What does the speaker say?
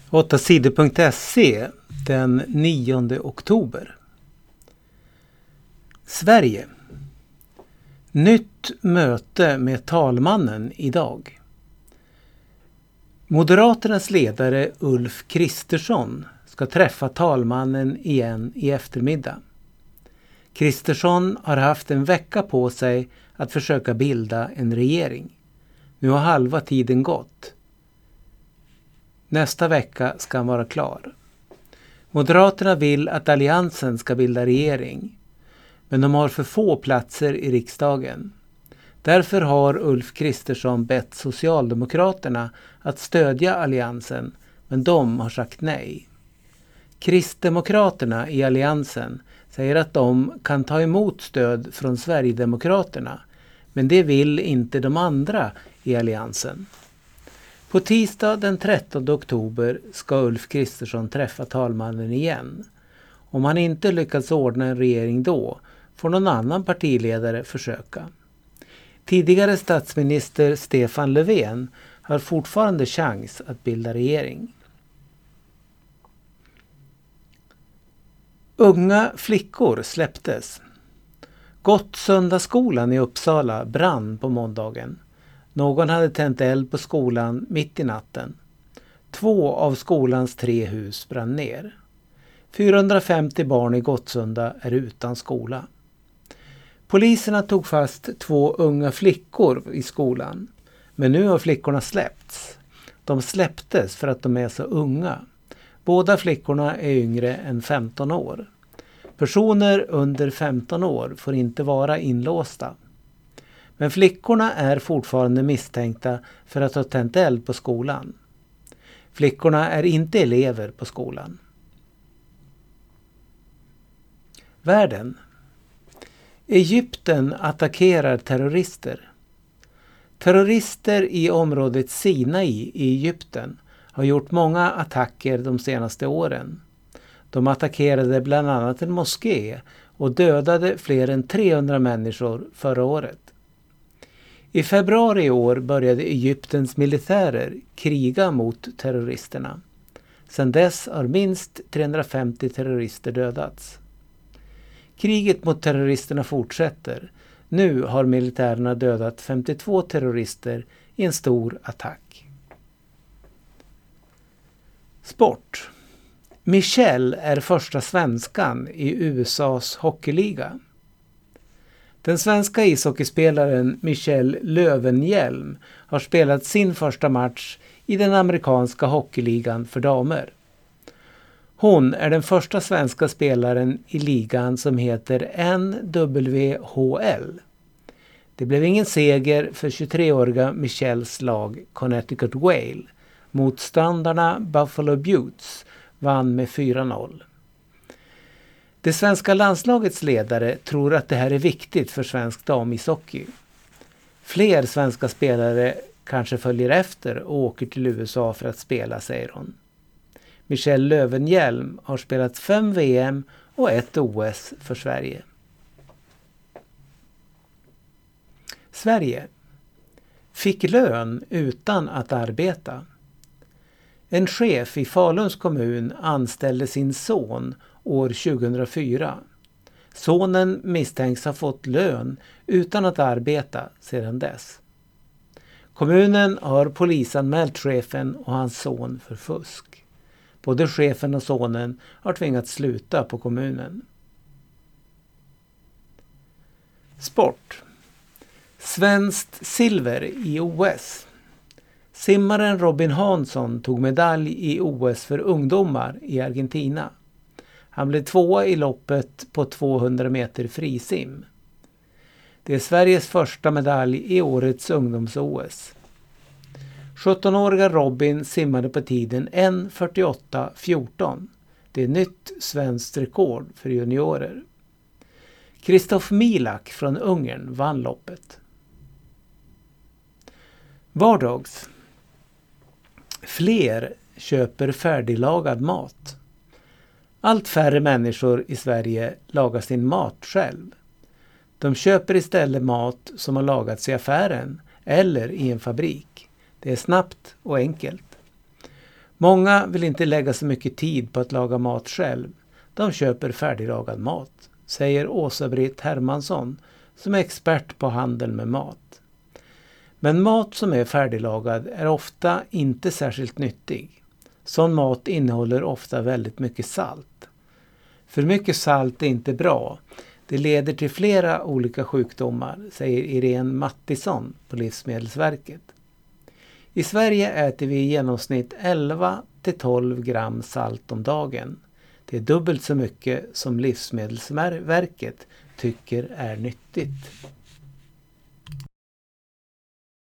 8sidor.se den 9 oktober. Sverige. Nytt möte med talmannen idag. Moderaternas ledare Ulf Kristersson ska träffa talmannen igen i eftermiddag. Kristersson har haft en vecka på sig att försöka bilda en regering. Nu har halva tiden gått. Nästa vecka ska han vara klar. Moderaterna vill att alliansen ska bilda regering, men de har för få platser i riksdagen. Därför har Ulf Kristersson bett Socialdemokraterna att stödja alliansen, men de har sagt nej. Kristdemokraterna i alliansen säger att de kan ta emot stöd från Sverigedemokraterna, men det vill inte de andra i alliansen. På tisdag den 13 oktober ska Ulf Kristersson träffa talmannen igen. Om han inte lyckas ordna en regering då får någon annan partiledare försöka. Tidigare statsminister Stefan Löfven har fortfarande chans att bilda regering. Unga flickor släpptes. Gottsunda-skolan i Uppsala brann på måndagen. Någon hade tänt eld på skolan mitt i natten. 2 av skolans 3 hus brann ner. 450 barn i Gottsunda är utan skola. Poliserna tog fast 2 unga flickor i skolan. Men nu har flickorna släppts. De släpptes för att de är så unga. Båda flickorna är yngre än 15 år. Personer under 15 år får inte vara inlåsta. Men flickorna är fortfarande misstänkta för att ha tänt eld på skolan. Flickorna är inte elever på skolan. Världen. Egypten attackerar terrorister. Terrorister i området Sinai i Egypten har gjort många attacker de senaste åren. De attackerade bland annat en moské och dödade fler än 300 människor förra året. I februari i år började Egyptens militärer kriga mot terroristerna. Sedan dess har minst 350 terrorister dödats. Kriget mot terroristerna fortsätter. Nu har militärerna dödat 52 terrorister i en stor attack. Sport. Michelle är första svenskan i USAs hockeyliga. Den svenska ishockeyspelaren Michelle Löwenhielm har spelat sin första match i den amerikanska hockeyligan för damer. Hon är den första svenska spelaren i ligan som heter NWHL. Det blev ingen seger för 23-åriga Michelles lag Connecticut Whale. Motståndarna Buffalo Beauts vann med 4-0. Det svenska landslagets ledare tror att det här är viktigt för svensk damishockey. Fler svenska spelare kanske följer efter och åker till USA för att spela, säger hon. Michelle Löwenhielm har spelat 5 VM och 1 OS för Sverige. Sverige. Fick lön utan att arbeta. En chef i Faluns kommun anställde sin son år 2004. Sonen misstänks ha fått lön utan att arbeta sedan dess. Kommunen har polisanmält chefen och hans son för fusk. Både chefen och sonen har tvingats sluta på kommunen. Sport. Svenskt silver i OS. Simmaren Robin Hansson tog medalj i OS för ungdomar i Argentina. Han blev 2 i loppet på 200 meter frisim. Det är Sveriges första medalj i årets ungdoms-OS. 17-åriga Robin simmade på tiden 1:48,14. Det är nytt svenskt rekord för juniorer. Kristof Milak från Ungern vann loppet. Vardags. Fler köper färdiglagad mat. Allt färre människor i Sverige lagar sin mat själv. De köper istället mat som har lagats i affären eller i en fabrik. Det är snabbt och enkelt. Många vill inte lägga så mycket tid på att laga mat själv. De köper färdiglagad mat, säger Åsa-Britt Hermansson som är expert på handel med mat. Men mat som är färdiglagad är ofta inte särskilt nyttig. Sån mat innehåller ofta väldigt mycket salt. För mycket salt är inte bra. Det leder till flera olika sjukdomar, säger Irene Mattisson på Livsmedelsverket. I Sverige äter vi i genomsnitt 11-12 gram salt om dagen. Det är dubbelt så mycket som Livsmedelsverket tycker är nyttigt.